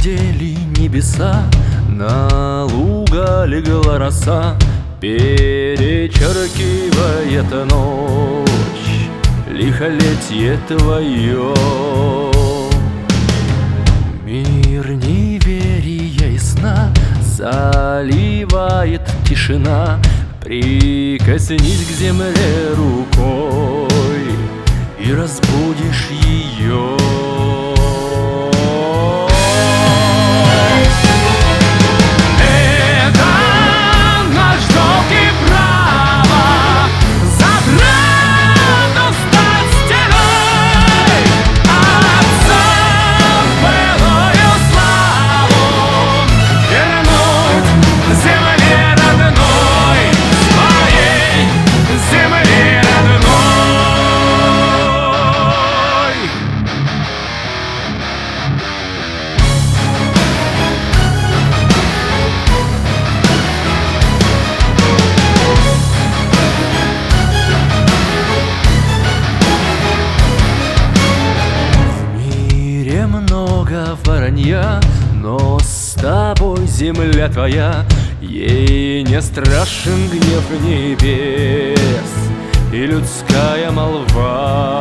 редели небеса, на луга легла роса, перечеркивает ночь лихолетье твое. Мир неверия и сна заливает тишина. Прикоснись к земле рукой и разбудишь ее. Много воронья, но с тобой земля твоя. Ей не страшен гнев небес и людская молва.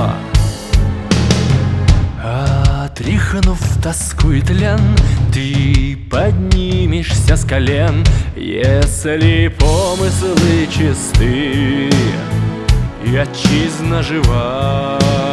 Отряхнув тоску и тлен, ты поднимешься с колен, если помыслы чисты и отчизна жива.